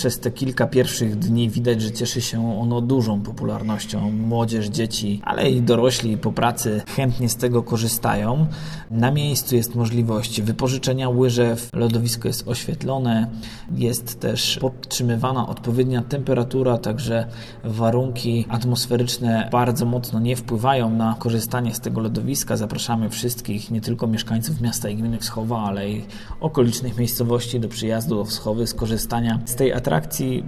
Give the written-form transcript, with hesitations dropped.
przez te kilka pierwszych dni widać, że cieszy się ono dużą popularnością. Młodzież, dzieci, ale i dorośli po pracy chętnie z tego korzystają. Na miejscu jest możliwość wypożyczenia łyżew, lodowisko jest oświetlone, jest też podtrzymywana odpowiednia temperatura, także warunki atmosferyczne bardzo mocno nie wpływają na korzystanie z tego lodowiska. Zapraszamy wszystkich, nie tylko mieszkańców miasta i gminy Wschowa, ale i okolicznych miejscowości do przyjazdu do Wschowy, skorzystania z tej atrakcji.